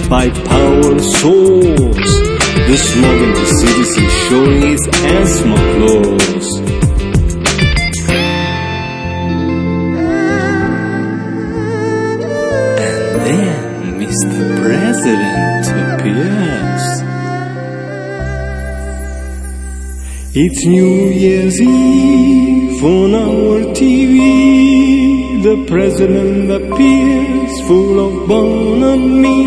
by power source. The smog in the cities is showing its asthma claws. And then Mr. President appears. It's New Year's Eve on our TV. The president appears full of bonhomie.